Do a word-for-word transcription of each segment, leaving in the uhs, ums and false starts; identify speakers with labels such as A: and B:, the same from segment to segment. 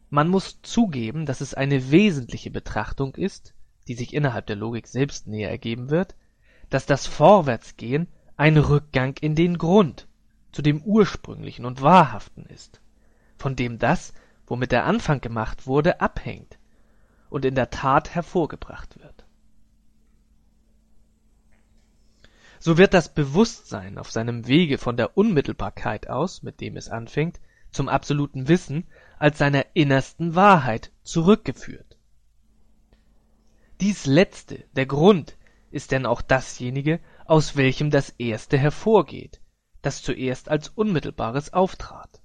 A: Man muss zugeben, dass es eine wesentliche Betrachtung ist, die sich innerhalb der Logik selbst näher ergeben wird, dass das Vorwärtsgehen ein Rückgang in den Grund, zu dem Ursprünglichen und Wahrhaften ist, von dem das, womit der Anfang gemacht wurde, abhängt und in der Tat hervorgebracht wird. So wird das Bewusstsein auf seinem Wege von der Unmittelbarkeit aus, mit dem es anfängt, zum absoluten Wissen als seiner innersten Wahrheit zurückgeführt. Dies Letzte, der Grund, ist denn auch dasjenige, aus welchem das Erste hervorgeht, das zuerst als Unmittelbares auftrat.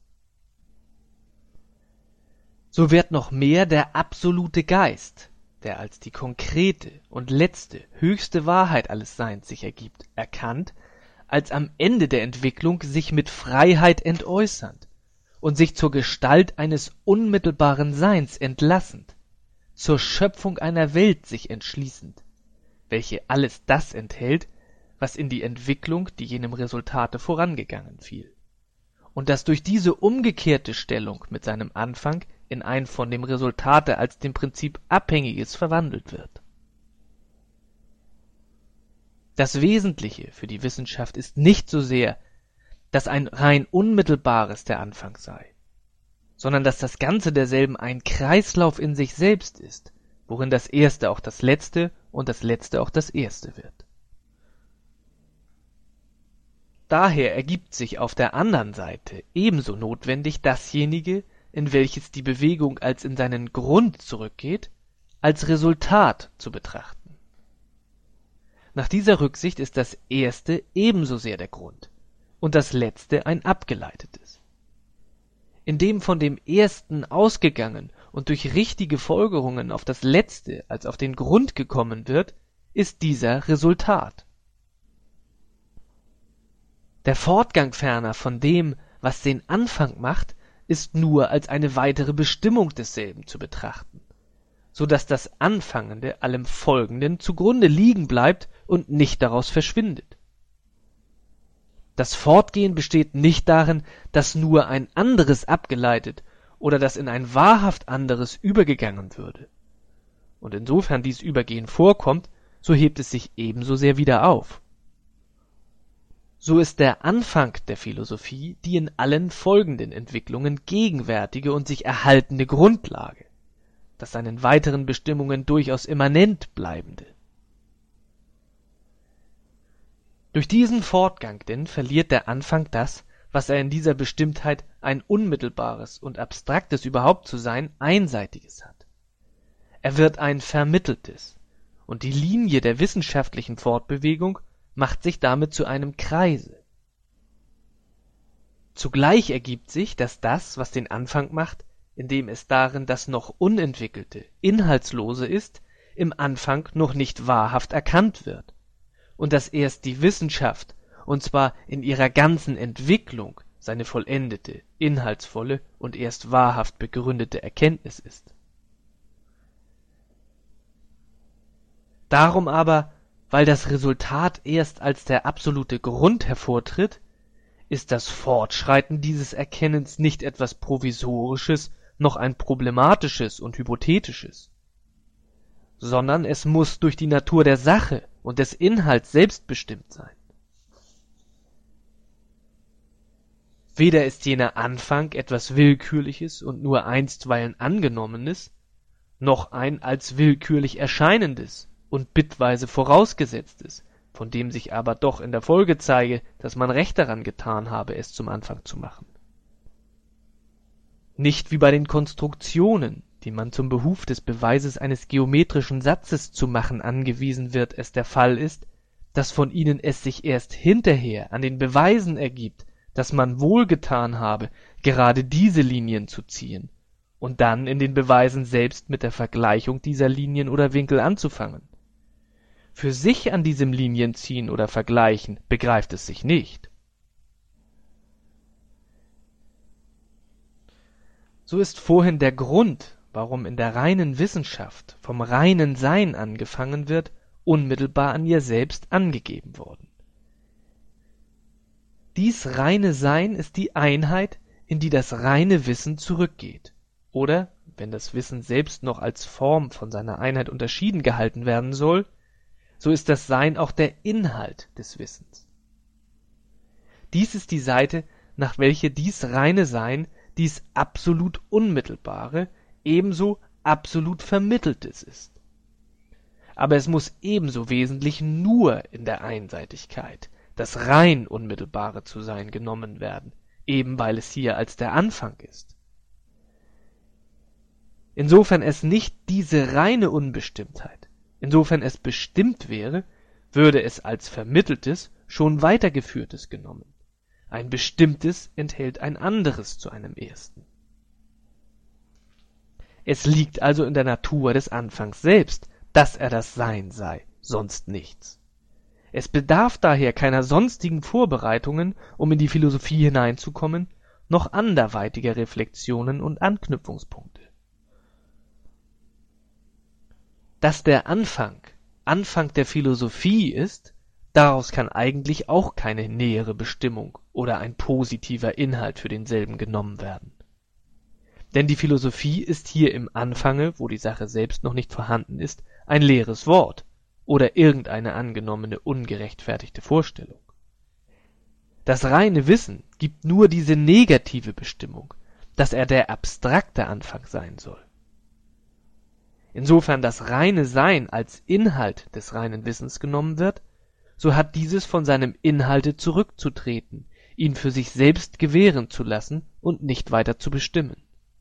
A: So wird noch mehr der absolute Geist, der als die konkrete und letzte, höchste Wahrheit alles Seins sich ergibt, erkannt, als am Ende der Entwicklung sich mit Freiheit entäußernd und sich zur Gestalt eines unmittelbaren Seins entlassend, zur Schöpfung einer Welt sich entschließend, welche alles das enthält, was in die Entwicklung, die jenem Resultate vorangegangen fiel, und das durch diese umgekehrte Stellung mit seinem Anfang in ein von dem Resultate als dem Prinzip Abhängiges verwandelt wird. Das Wesentliche für die Wissenschaft ist nicht so sehr, dass ein rein Unmittelbares der Anfang sei, sondern dass das Ganze derselben ein Kreislauf in sich selbst ist, worin das Erste auch das Letzte und das Letzte auch das Erste wird. Daher ergibt sich auf der anderen Seite ebenso notwendig dasjenige, in welches die Bewegung als in seinen Grund zurückgeht, als Resultat zu betrachten. Nach dieser Rücksicht ist das Erste ebenso sehr der Grund und das Letzte ein abgeleitetes. Indem von dem Ersten ausgegangen und durch richtige Folgerungen auf das Letzte als auf den Grund gekommen wird, ist dieser Resultat. Der Fortgang ferner von dem, was den Anfang macht, ist nur als eine weitere Bestimmung desselben zu betrachten, so dass das Anfangende allem Folgenden zugrunde liegen bleibt und nicht daraus verschwindet. Das Fortgehen besteht nicht darin, dass nur ein anderes abgeleitet oder dass in ein wahrhaft anderes übergegangen würde. Und insofern dies Übergehen vorkommt, so hebt es sich ebenso sehr wieder auf. So ist der Anfang der Philosophie die in allen folgenden Entwicklungen gegenwärtige und sich erhaltende Grundlage, das seinen weiteren Bestimmungen durchaus immanent bleibende. Durch diesen Fortgang denn verliert der Anfang das, was er in dieser Bestimmtheit ein unmittelbares und abstraktes überhaupt zu sein, einseitiges hat. Er wird ein vermitteltes, und die Linie der wissenschaftlichen Fortbewegung macht sich damit zu einem Kreise. Zugleich ergibt sich, dass das, was den Anfang macht, indem es darin das noch Unentwickelte, Inhaltslose ist, im Anfang noch nicht wahrhaft erkannt wird, und dass erst die Wissenschaft, und zwar in ihrer ganzen Entwicklung, seine vollendete, inhaltsvolle und erst wahrhaft begründete Erkenntnis ist. Darum aber, weil das Resultat erst als der absolute Grund hervortritt, ist das Fortschreiten dieses Erkennens nicht etwas Provisorisches, noch ein problematisches und hypothetisches, sondern es muss durch die Natur der Sache und des Inhalts selbst bestimmt sein. Weder ist jener Anfang etwas Willkürliches und nur einstweilen Angenommenes, noch ein als willkürlich Erscheinendes und bittweise Vorausgesetztes, von dem sich aber doch in der Folge zeige, dass man recht daran getan habe, es zum Anfang zu machen. Nicht wie bei den Konstruktionen, die man zum Behuf des Beweises eines geometrischen Satzes zu machen angewiesen wird, es der Fall ist, dass von ihnen es sich erst hinterher an den Beweisen ergibt, dass man wohlgetan habe, gerade diese Linien zu ziehen, und dann in den Beweisen selbst mit der Vergleichung dieser Linien oder Winkel anzufangen. Für sich an diesem Linienziehen oder Vergleichen begreift es sich nicht. So ist vorhin der Grund, warum in der reinen Wissenschaft vom reinen Sein angefangen wird, unmittelbar an ihr selbst angegeben worden. Dies reine Sein ist die Einheit, in die das reine Wissen zurückgeht, oder, wenn das Wissen selbst noch als Form von seiner Einheit unterschieden gehalten werden soll, so ist das Sein auch der Inhalt des Wissens. Dies ist die Seite, nach welcher dies reine Sein, dies absolut Unmittelbare, ebenso absolut Vermitteltes ist. Aber es muss ebenso wesentlich nur in der Einseitigkeit, das rein Unmittelbare zu sein, genommen werden, eben weil es hier als der Anfang ist. Insofern es nicht diese reine Unbestimmtheit, insofern es bestimmt wäre, würde es als Vermitteltes schon Weitergeführtes genommen. Ein Bestimmtes enthält ein anderes zu einem Ersten. Es liegt also in der Natur des Anfangs selbst, dass er das Sein sei, sonst nichts. Es bedarf daher keiner sonstigen Vorbereitungen, um in die Philosophie hineinzukommen, noch anderweitiger Reflexionen und Anknüpfungspunkte. Dass der Anfang Anfang der Philosophie ist, daraus kann eigentlich auch keine nähere Bestimmung oder ein positiver Inhalt für denselben genommen werden. Denn die Philosophie ist hier im Anfange, wo die Sache selbst noch nicht vorhanden ist, ein leeres Wort oder irgendeine angenommene ungerechtfertigte Vorstellung. Das reine Wissen gibt nur diese negative Bestimmung, dass er der abstrakte Anfang sein soll. Insofern das reine Sein als Inhalt des reinen Wissens genommen wird, so hat dieses von seinem Inhalte zurückzutreten, ihn für sich selbst gewähren zu lassen und nicht weiter zu bestimmen.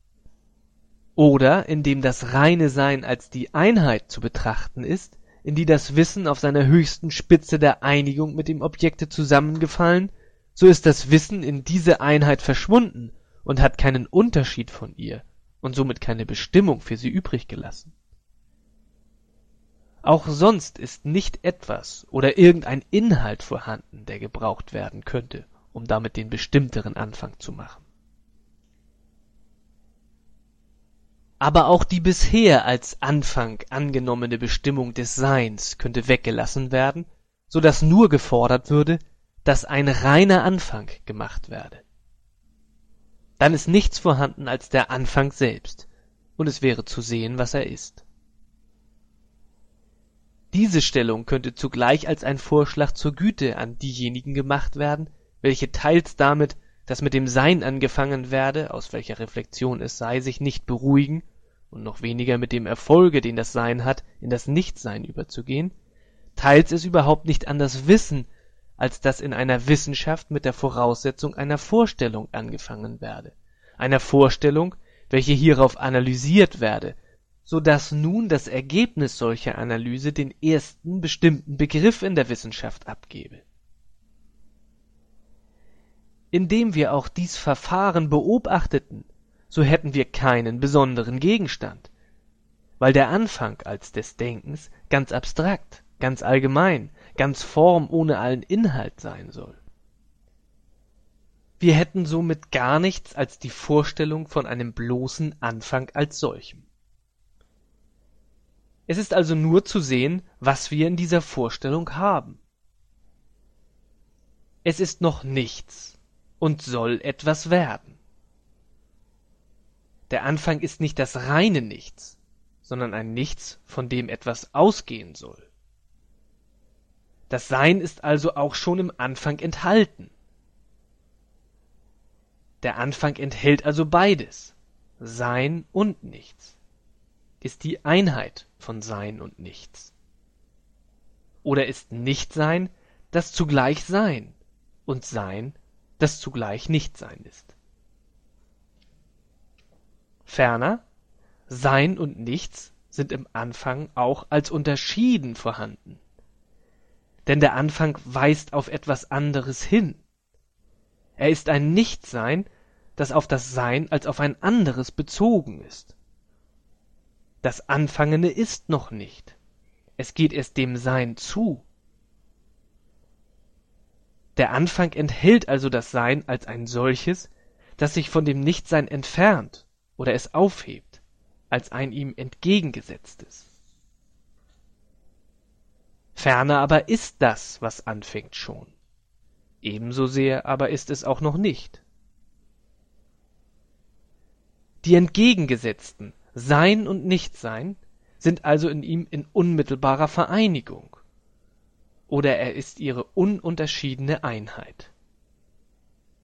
A: Oder indem das reine Sein als die Einheit zu betrachten ist, in die das Wissen auf seiner höchsten Spitze der Einigung mit dem Objekte zusammengefallen, so ist das Wissen in diese Einheit verschwunden und hat keinen Unterschied von ihr und somit keine Bestimmung für sie übrig gelassen. Auch sonst ist nicht etwas oder irgendein Inhalt vorhanden, der gebraucht werden könnte, um damit den bestimmteren Anfang zu machen. Aber auch die bisher als Anfang angenommene Bestimmung des Seins könnte weggelassen werden, so dass nur gefordert würde, dass ein reiner Anfang gemacht werde. Dann ist nichts vorhanden als der Anfang selbst, und es wäre zu sehen, was er ist. Diese Stellung könnte zugleich als ein Vorschlag zur Güte an diejenigen gemacht werden, welche teils damit, dass mit dem Sein angefangen werde, aus welcher Reflexion es sei, sich nicht beruhigen, und noch weniger mit dem Erfolge, den das Sein hat, in das Nichtsein überzugehen, teils es überhaupt nicht anders wissen, als dass in einer Wissenschaft mit der Voraussetzung einer Vorstellung angefangen werde, einer Vorstellung, welche hierauf analysiert werde, so dass nun das Ergebnis solcher Analyse den ersten bestimmten Begriff in der Wissenschaft abgebe. Indem wir auch dies Verfahren beobachteten, so hätten wir keinen besonderen Gegenstand, weil der Anfang als des Denkens ganz abstrakt, ganz allgemein, ganz Form ohne allen Inhalt sein soll. Wir hätten somit gar nichts als die Vorstellung von einem bloßen Anfang als solchem. Es ist also nur zu sehen, was wir in dieser Vorstellung haben. Es ist noch nichts und soll etwas werden. Der Anfang ist nicht das reine Nichts, sondern ein Nichts, von dem etwas ausgehen soll. Das Sein ist also auch schon im Anfang enthalten. Der Anfang enthält also beides, Sein und Nichts, ist die Einheit von Sein und Nichts. Oder ist Nichtsein das zugleich Sein und Sein das zugleich Nichtsein ist. Ferner, Sein und Nichts sind im Anfang auch als unterschieden vorhanden. Denn der Anfang weist auf etwas anderes hin. Er ist ein Nichtsein, das auf das Sein als auf ein anderes bezogen ist. Das Anfangene ist noch nicht. Es geht erst dem Sein zu. Der Anfang enthält also das Sein als ein solches, das sich von dem Nichtsein entfernt oder es aufhebt, als ein ihm entgegengesetztes. Ferner aber ist das, was anfängt, schon. Ebenso sehr aber ist es auch noch nicht. Die entgegengesetzten, Sein und Nichtsein sind also in ihm in unmittelbarer Vereinigung. Oder er ist ihre ununterschiedene Einheit.